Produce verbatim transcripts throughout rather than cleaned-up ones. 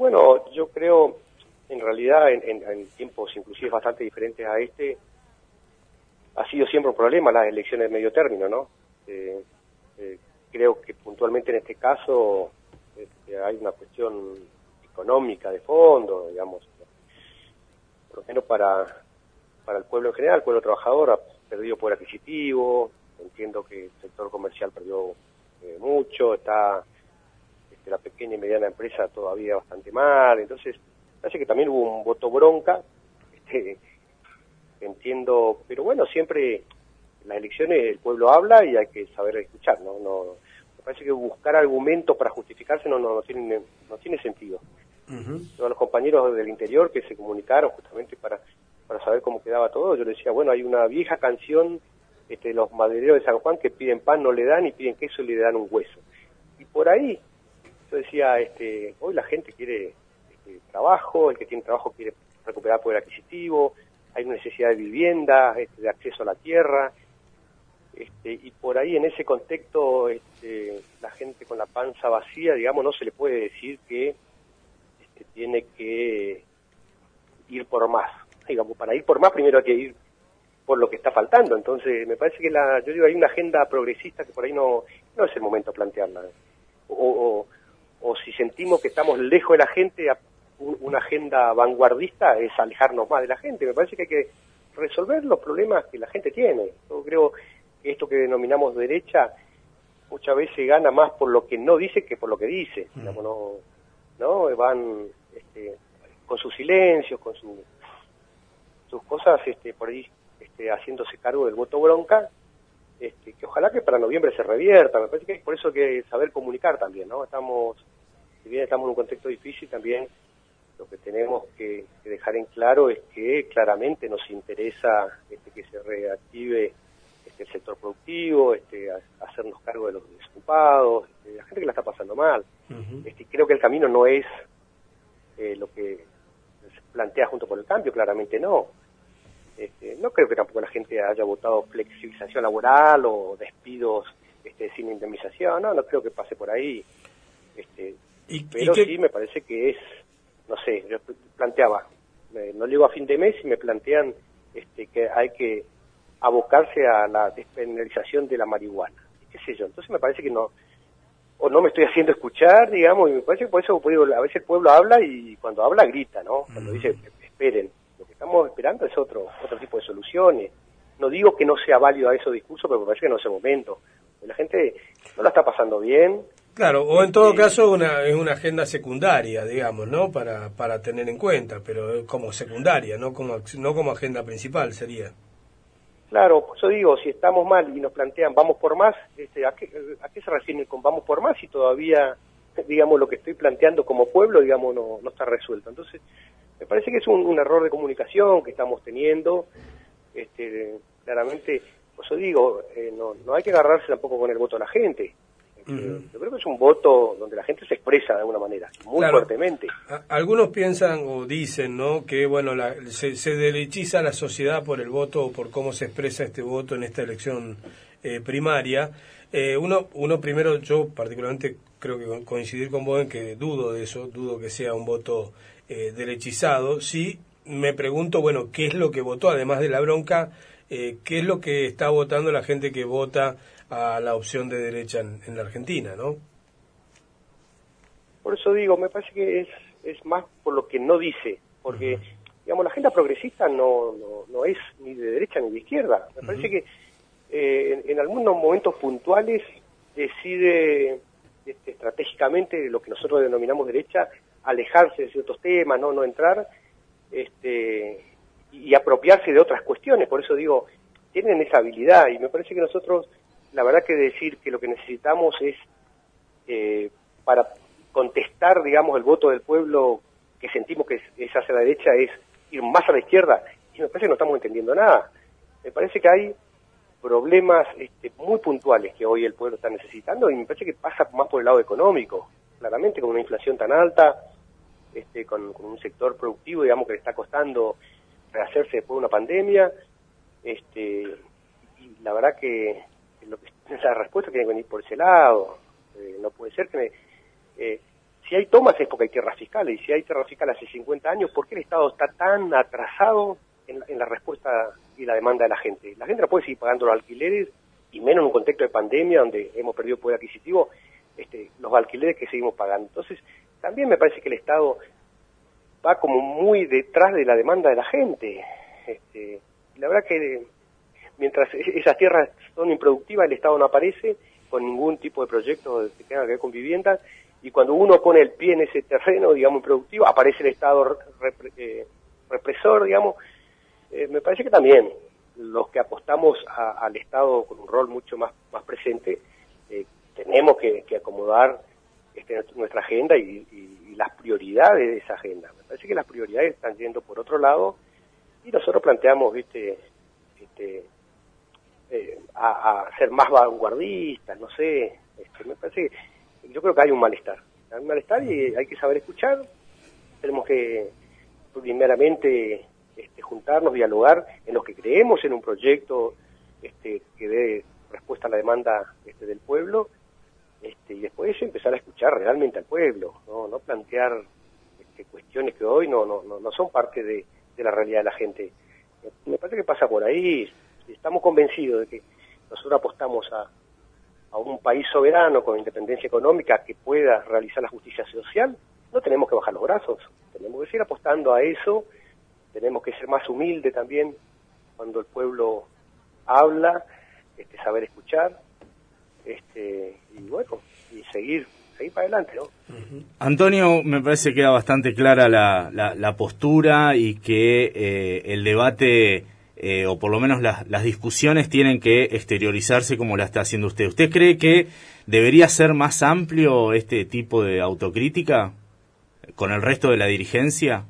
bueno, yo creo, en realidad, en, en, en tiempos inclusive bastante diferentes a este, ha sido siempre un problema las elecciones de medio término, ¿no? Eh, eh, creo que puntualmente en este caso este, hay una cuestión económica de fondo, digamos, por lo menos para, para el pueblo en general. El pueblo trabajador ha perdido poder adquisitivo, entiendo que el sector comercial perdió eh, mucho, está este, la pequeña y mediana empresa todavía bastante mal, entonces parece que también hubo un voto bronca, este, entiendo, pero bueno, siempre en las elecciones el pueblo habla y hay que saber escuchar, ¿no? No, me parece que buscar argumentos para justificarse no, no, no, tiene, no tiene sentido. Uh-huh. Yo a los compañeros del interior que se comunicaron justamente para, para saber cómo quedaba todo, yo les decía, bueno, hay una vieja canción, este, los madereros de San Juan, que piden pan no le dan y piden queso y le dan un hueso. Y por ahí, yo decía, este, hoy la gente quiere este, trabajo, el que tiene trabajo quiere recuperar poder adquisitivo, hay una necesidad de vivienda, este, de acceso a la tierra, este, y por ahí en ese contexto este, la gente con la panza vacía, digamos, no se le puede decir que este, tiene que ir por más. Digamos, para ir por más primero hay que ir por lo que está faltando. Entonces me parece que la, yo digo, hay una agenda progresista que por ahí no, no es el momento de plantearla. O, o, o si sentimos que estamos lejos de la gente, una agenda vanguardista es alejarnos más de la gente. Me parece que hay que resolver los problemas que la gente tiene. Yo creo que esto que denominamos derecha muchas veces gana más por lo que no dice que por lo que dice. Mm. Digamos, no, no van este, con sus silencios, con su, sus cosas este, por ahí este, haciéndose cargo del voto bronca, este, que ojalá que para noviembre se revierta. Me parece que es por eso que saber comunicar también, ¿no? Estamos, si bien estamos en un contexto difícil, también lo que tenemos que, que dejar en claro es que claramente nos interesa este, que se reactive este, el sector productivo, este, a, hacernos cargo de los desocupados, este, la gente que la está pasando mal. Uh-huh. Este, creo que el camino no es eh, lo que se plantea junto con el cambio, claramente no. Este, no creo que tampoco la gente haya votado flexibilización laboral o despidos este, sin indemnización, no, no creo que pase por ahí. Este, ¿Y, pero y sí me parece que es, no sé, yo planteaba, eh, no llego a fin de mes y me plantean este, que hay que abocarse a la despenalización de la marihuana, qué sé yo, entonces me parece que no, o no me estoy haciendo escuchar, digamos, y me parece que por eso digo, a veces el pueblo habla y cuando habla grita, ¿no? Cuando dice, esperen, lo que estamos esperando es otro otro tipo de soluciones. No digo que no sea válido a esos discursos, pero me parece que no es el momento. La gente no la está pasando bien. Claro, o en todo caso una, es una agenda secundaria, digamos, ¿no? Para para tener en cuenta, pero como secundaria, no como no como agenda principal sería. Claro, por eso digo, si estamos mal y nos plantean vamos por más, este, ¿a qué, a qué se refieren con vamos por más si todavía, digamos, lo que estoy planteando como pueblo, digamos, no, no está resuelto? Entonces, me parece que es un, un error de comunicación que estamos teniendo, este, claramente, por eso digo, eh, no, no hay que agarrarse tampoco con el voto de la gente. Uh-huh. Yo creo que es un voto donde la gente se expresa de alguna manera, muy claro, fuertemente. A, algunos piensan o dicen, ¿no?, que bueno, la, se, se derechiza la sociedad por el voto o por cómo se expresa este voto en esta elección eh, primaria. Eh, uno, uno primero, yo particularmente creo que coincidir con vos en que dudo de eso, dudo que sea un voto eh, derechizado. Sí, me pregunto, bueno, ¿qué es lo que votó? Además de la bronca, eh, ¿qué es lo que está votando la gente que vota a la opción de derecha en, en la Argentina, ¿no? Por eso digo, me parece que es es más por lo que no dice, porque, uh-huh. digamos, la agenda progresista no, no no es ni de derecha ni de izquierda. Me uh-huh. parece que eh, en, en algunos momentos puntuales decide este, estratégicamente lo que nosotros denominamos derecha, alejarse de ciertos temas, no no entrar este y, y apropiarse de otras cuestiones. Por eso digo, tienen esa habilidad y me parece que nosotros, la verdad que decir que lo que necesitamos es eh, para contestar, digamos, el voto del pueblo que sentimos que es, es hacia la derecha, es ir más a la izquierda, y me parece que no estamos entendiendo nada. Me parece que hay problemas este, muy puntuales que hoy el pueblo está necesitando, y me parece que pasa más por el lado económico, claramente con una inflación tan alta, este, con, con un sector productivo, digamos, que le está costando rehacerse después de una pandemia, este, y la verdad que lo que esa respuesta tiene que venir por ese lado. Eh, no puede ser que me, eh, si hay tomas es porque hay tierras fiscales, y si hay tierras fiscales hace cincuenta años, ¿por qué el Estado está tan atrasado en, en la respuesta y la demanda de la gente? La gente no puede seguir pagando los alquileres, y menos en un contexto de pandemia donde hemos perdido poder adquisitivo, este, los alquileres que seguimos pagando. Entonces, también me parece que el Estado va como muy detrás de la demanda de la gente. Este, la verdad que mientras esas tierras son improductivas, el Estado no aparece con ningún tipo de proyecto que tenga que ver con vivienda, y cuando uno pone el pie en ese terreno, digamos, improductivo, aparece el Estado repre, eh, represor, digamos. Eh, me parece que también los que apostamos a, al Estado con un rol mucho más, más presente, eh, tenemos que, que acomodar este, nuestra agenda y, y, y las prioridades de esa agenda. Me parece que las prioridades están yendo por otro lado, y nosotros planteamos, viste, este, eh, a, a ser más vanguardistas, no sé, este, me parece que yo creo que hay un malestar, hay un malestar y hay que saber escuchar. Tenemos que primeramente este, juntarnos, dialogar en los que creemos en un proyecto este, que dé respuesta a la demanda este, del pueblo, este, y después de eso empezar a escuchar realmente al pueblo, no, no plantear este, cuestiones que hoy no, no, no, no son parte de, de la realidad de la gente. Me parece que pasa por ahí. Estamos convencidos de que nosotros apostamos a a un país soberano con independencia económica que pueda realizar la justicia social. No tenemos que bajar los brazos, tenemos que seguir apostando a eso, tenemos que ser más humildes también cuando el pueblo habla, este, saber escuchar, este, y bueno, y seguir, seguir para adelante, ¿no? Uh-huh. Antonio, me parece que queda bastante clara la, la, la postura y que eh, el debate... Eh, o por lo menos las, las discusiones tienen que exteriorizarse como la está haciendo usted. ¿Usted cree que debería ser más amplio este tipo de autocrítica con el resto de la dirigencia?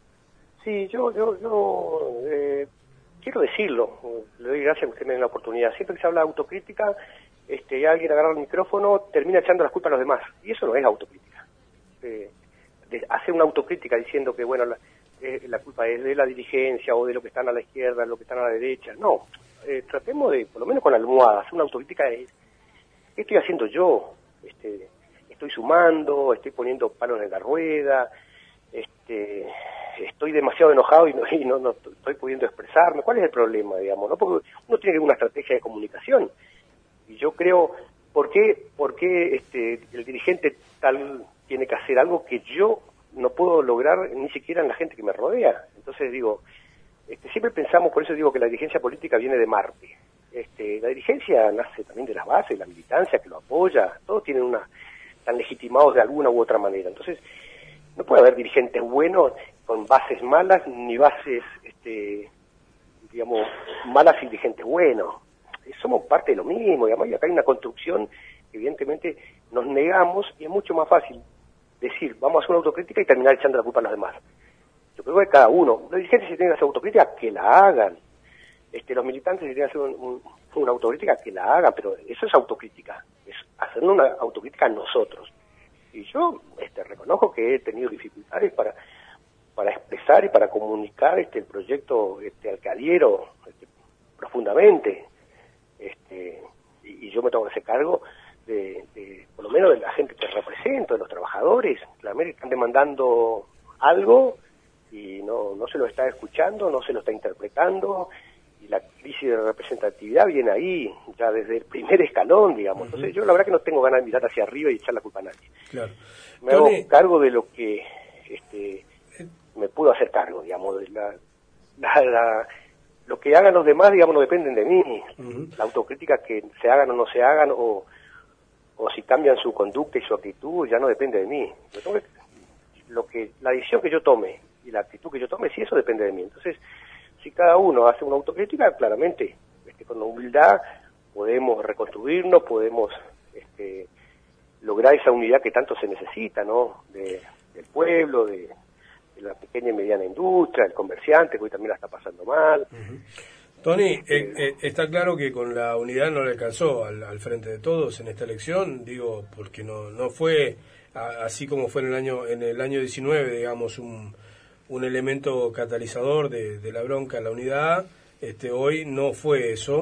Sí, yo yo, yo eh, quiero decirlo, le doy gracias a que usted me dé la oportunidad. Siempre que se habla de autocrítica, este, alguien agarra el micrófono, termina echando las culpas a los demás, y eso no es autocrítica. Eh, de hacer una autocrítica diciendo que, bueno, la, eh, la culpa es de la dirigencia o de lo que están a la izquierda, lo que están a la derecha. No, eh, tratemos de, por lo menos con almohadas, una autocrítica de ¿qué estoy haciendo yo? Este, estoy sumando, estoy poniendo palos en la rueda, este, estoy demasiado enojado y no, y no, no estoy pudiendo expresarme. ¿Cuál es el problema, digamos? ¿No? Porque uno tiene una estrategia de comunicación. Y yo creo, ¿por qué, por qué este, el dirigente tal tiene que hacer algo que yo no puedo lograr ni siquiera en la gente que me rodea? Entonces digo, este, siempre pensamos, por eso digo que la dirigencia política viene de Marte. Este, la dirigencia nace también de las bases, la militancia que lo apoya, todos tienen una, están legitimados de alguna u otra manera. Entonces, no puede haber dirigentes buenos con bases malas, ni bases, este, digamos, malas y dirigentes buenos. Somos parte de lo mismo, digamos, y acá hay una construcción que evidentemente nos negamos, y es mucho más fácil decir, vamos a hacer una autocrítica y terminar echando la culpa a los demás. Yo creo que cada uno, los dirigentes si tienen que hacer autocrítica, que la hagan. Este, los militantes si tienen que hacer un, un, una autocrítica, que la hagan, pero eso es autocrítica, es hacer una autocrítica a nosotros. Y yo este, reconozco que he tenido dificultades para para expresar y para comunicar este el proyecto este alcaldiero este, profundamente, este y, y yo me tengo que hacer cargo de, de, por lo menos de la gente que represento, de los trabajadores, claramente están demandando algo y no, no se lo está escuchando, no se lo está interpretando, y la crisis de representatividad viene ahí, ya desde el primer escalón, digamos. Uh-huh. Entonces yo la verdad que no tengo ganas de mirar hacia arriba y echar la culpa a nadie. Claro. Me Tony... hago cargo de lo que este me puedo hacer cargo, digamos, de la, la, la lo que hagan los demás, digamos, no dependen de mí. Uh-huh. La autocrítica que se hagan o no se hagan, o, o si cambian su conducta y su actitud, ya no depende de mí. Yo tengo que, lo que, la decisión que yo tome y la actitud que yo tome, sí, eso depende de mí. Entonces, si cada uno hace una autocrítica, claramente, este, con humildad, podemos reconstruirnos, podemos este, lograr esa unidad que tanto se necesita, ¿no? De, del pueblo, de, de la pequeña y mediana industria, del comerciante, que hoy también la está pasando mal. Uh-huh. Tony, eh, eh, está claro que con la unidad no le alcanzó al, al frente de todos en esta elección, digo, porque no no fue a, así como fue en el año en el año diecinueve, digamos, un un elemento catalizador de, de la bronca en la unidad. Este, hoy no fue eso.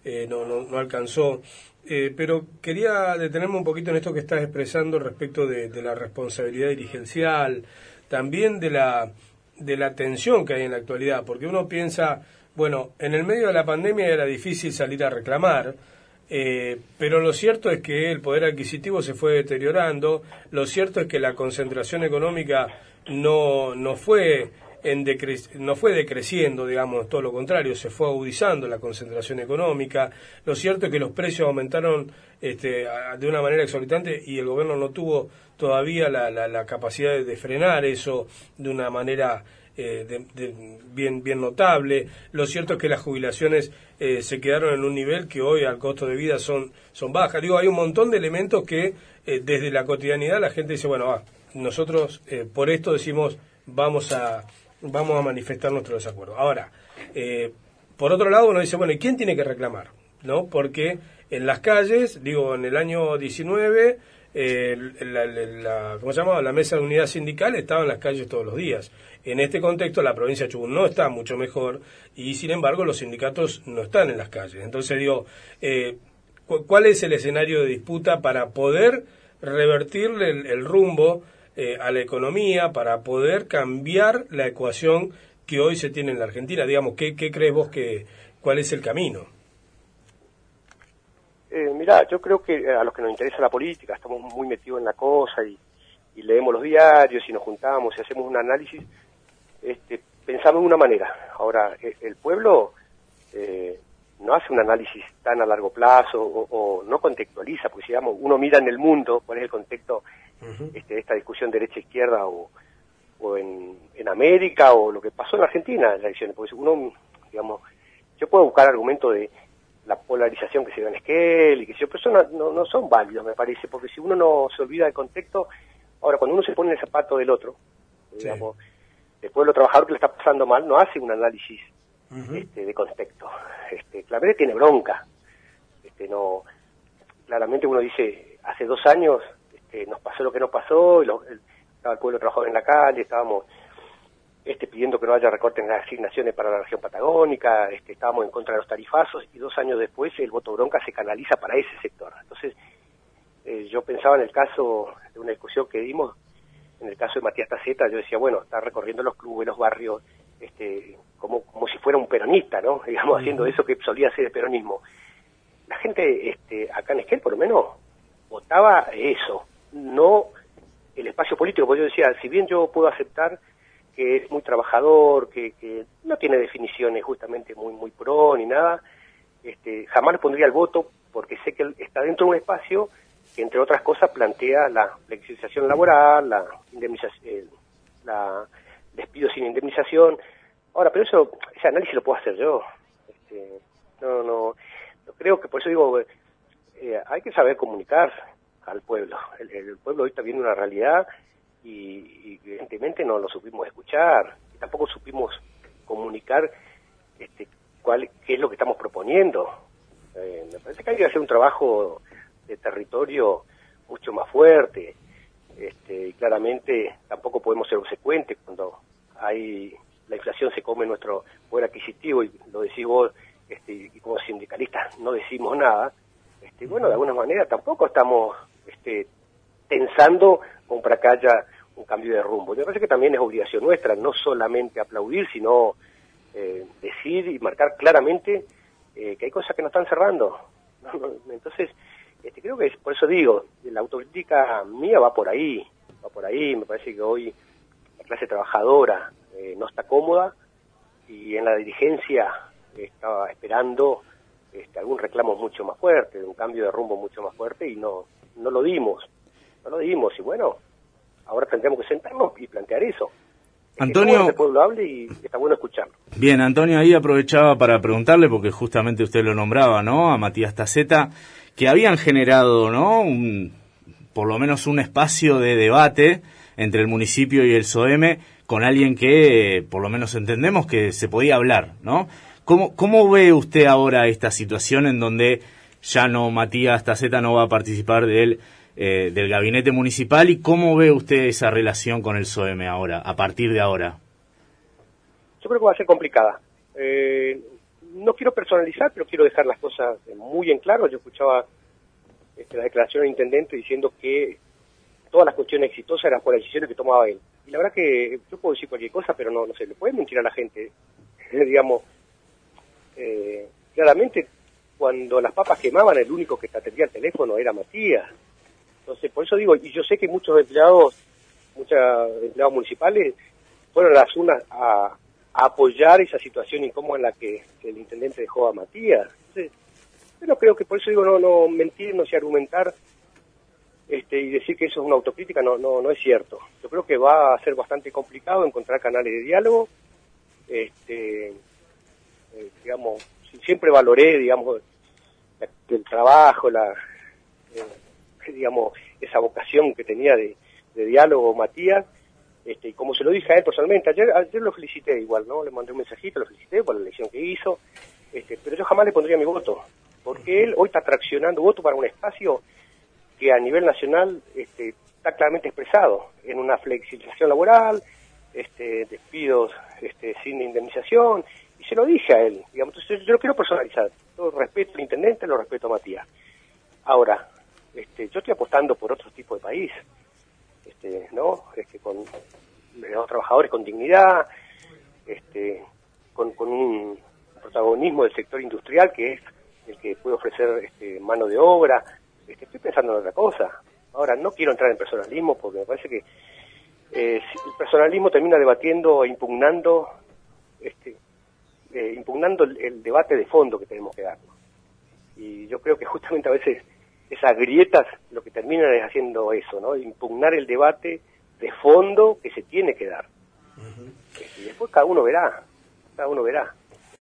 eh, no, no, no alcanzó. Eh, pero quería detenerme un poquito en esto que estás expresando respecto de, de la responsabilidad dirigencial, también de la, de la tensión que hay en la actualidad, porque uno piensa, bueno, en el medio de la pandemia era difícil salir a reclamar, eh, pero lo cierto es que el poder adquisitivo se fue deteriorando, lo cierto es que la concentración económica no, no fue... En decre no fue decreciendo, digamos, todo lo contrario, se fue agudizando la concentración económica. Lo cierto es que los precios aumentaron este, a, de una manera exorbitante y el gobierno no tuvo todavía la, la, la capacidad de, de frenar eso de una manera eh, de, de, bien, bien notable. Lo cierto es que las jubilaciones eh, se quedaron en un nivel que hoy al costo de vida son, son bajas. Digo, hay un montón de elementos que eh, desde la cotidianidad la gente dice, bueno, ah, nosotros eh, por esto decimos vamos a... vamos a manifestar nuestro desacuerdo. Ahora, eh, por otro lado uno dice, bueno, ¿y quién tiene que reclamar? ¿No? Porque en las calles, digo, en el año diecinueve, eh, la, la, la, ¿cómo se llama? La mesa de unidad sindical estaba en las calles todos los días. En este contexto, la provincia de Chubut no está mucho mejor y, sin embargo, los sindicatos no están en las calles. Entonces, digo, eh, ¿cuál es el escenario de disputa para poder revertirle el, el rumbo Eh, a la economía, para poder cambiar la ecuación que hoy se tiene en la Argentina? Digamos, ¿qué, qué crees vos que, cuál es el camino? Eh, mirá, yo creo que a los que nos interesa la política, estamos muy metidos en la cosa y, y leemos los diarios y nos juntamos y hacemos un análisis, este, pensamos de una manera. Ahora, el, el pueblo eh, no hace un análisis tan a largo plazo o, o no contextualiza, porque digamos, uno mira en el mundo cuál es el contexto uh-huh. este, de esta discusión derecha-izquierda o, o en, en América o lo que pasó en Argentina en las elecciones, porque uno, digamos, yo puedo buscar argumentos de la polarización que se dio en Esquel y que yo, pero eso no, no, no son válidos, me parece, porque si uno no se olvida del contexto, ahora cuando uno se pone en el zapato del otro, sí. digamos, el pueblo trabajador que le está pasando mal no hace un análisis uh-huh. este, de contexto, este, claramente tiene bronca, este, no, claramente uno dice, hace dos años este, nos pasó lo que nos pasó, y lo, el, estaba el pueblo trabajador en la calle, estábamos este, pidiendo que no haya recortes en las asignaciones para la región patagónica, este, estábamos en contra de los tarifazos, y dos años después el voto bronca se canaliza para ese sector. Entonces, eh, yo pensaba en el caso de una discusión que dimos, en el caso de Matías Taceta, yo decía, bueno, está recorriendo los clubes, los barrios, este, como, como si fuera un peronista, ¿no? Digamos, haciendo eso que solía ser el peronismo. La gente, este, acá en Esquel, por lo menos, votaba eso, no el espacio político, porque yo decía, si bien yo puedo aceptar que es muy trabajador, que, que no tiene definiciones justamente muy muy pro ni nada, este, jamás le pondría el voto, porque sé que él está dentro de un espacio que, entre otras cosas, plantea la flexibilización laboral, la indemnización, eh, la despido sin indemnización. Ahora, pero eso, ese análisis lo puedo hacer yo. Este, no, no, no creo que, por eso digo, eh, hay que saber comunicar al pueblo. El, el pueblo hoy está viendo una realidad y, y evidentemente no lo supimos escuchar, y tampoco supimos comunicar este, cuál, qué es lo que estamos proponiendo. Eh, me parece que hay que hacer un trabajo de territorio mucho más fuerte, este, y claramente tampoco podemos ser obsecuentes cuando hay la inflación se come nuestro poder adquisitivo, y lo decís vos, este, y como sindicalistas no decimos nada, este, bueno, de alguna manera tampoco estamos este, tensando como para que haya un cambio de rumbo. Me parece que también es obligación nuestra, no solamente aplaudir, sino eh, decir y marcar claramente eh, que hay cosas que nos están cerrando. Entonces, este, creo que es, por eso digo, la autocrítica mía va por ahí, va por ahí. Me parece que hoy la clase trabajadora eh, no está cómoda, y en la dirigencia eh, estaba esperando este, algún reclamo mucho más fuerte, un cambio de rumbo mucho más fuerte, y no no lo dimos, no lo dimos, y bueno, ahora tendremos que sentarnos y plantear eso. Antonio, bueno que el pueblo hable y está bueno escucharlo. Bien, Antonio, ahí aprovechaba para preguntarle, porque justamente usted lo nombraba, ¿no?, a Matías Taceta, que habían generado, ¿no?, un, por lo menos un espacio de debate entre el municipio y el S O E M E, con alguien que, eh, por lo menos entendemos que se podía hablar, ¿no? ¿Cómo, cómo ve usted ahora esta situación en donde ya no, Matías Taceta no va a participar del, eh, del gabinete municipal, y cómo ve usted esa relación con el S O E M E ahora, a partir de ahora? Yo creo que va a ser complicada. Eh, no quiero personalizar, pero quiero dejar las cosas muy en claro. Yo escuchaba este, la declaración del intendente diciendo que todas las cuestiones exitosas eran por las decisiones que tomaba él. Y la verdad que yo puedo decir cualquier cosa, pero no, no sé, le puede mentir a la gente. Digamos, eh, claramente, cuando las papas quemaban, el único que te atendía el teléfono era Matías. Entonces, por eso digo, y yo sé que muchos empleados, muchos empleados municipales fueron las unas a, a apoyar esa situación incómoda en la que, que el intendente dejó a Matías. Entonces, pero creo que por eso digo, no, no mentir, no sé, argumentar este, y decir que eso es una autocrítica, no, no, no es cierto. Yo creo que va a ser bastante complicado encontrar canales de diálogo. Este, eh, digamos, siempre valoré, digamos, la, el trabajo, la, eh, digamos, esa vocación que tenía de, de diálogo Matías, este, y como se lo dije a él personalmente, ayer, ayer lo felicité igual, ¿no? Le mandé un mensajito, lo felicité por la elección que hizo, este, pero yo jamás le pondría mi voto, porque él hoy está traccionando voto para un espacio que a nivel nacional este, está claramente expresado en una flexibilización laboral, este, despidos este, sin indemnización, y se lo dije a él, digamos. Entonces yo lo quiero personalizar. Yo respeto al intendente, lo respeto a Matías. Ahora, este, yo estoy apostando por otro tipo de país, este, ¿no? Este, con los trabajadores con dignidad, este, con, con un protagonismo del sector industrial que es el que puede ofrecer este, mano de obra. Este, estoy pensando en otra cosa. Ahora, no quiero entrar en personalismo porque me parece que eh, el personalismo termina debatiendo e impugnando, este, eh, impugnando el, el debate de fondo que tenemos que dar. Y yo creo que justamente a veces esas grietas lo que terminan es haciendo eso, ¿no? Impugnar el debate de fondo que se tiene que dar. Uh-huh. Y después cada uno verá, cada uno verá.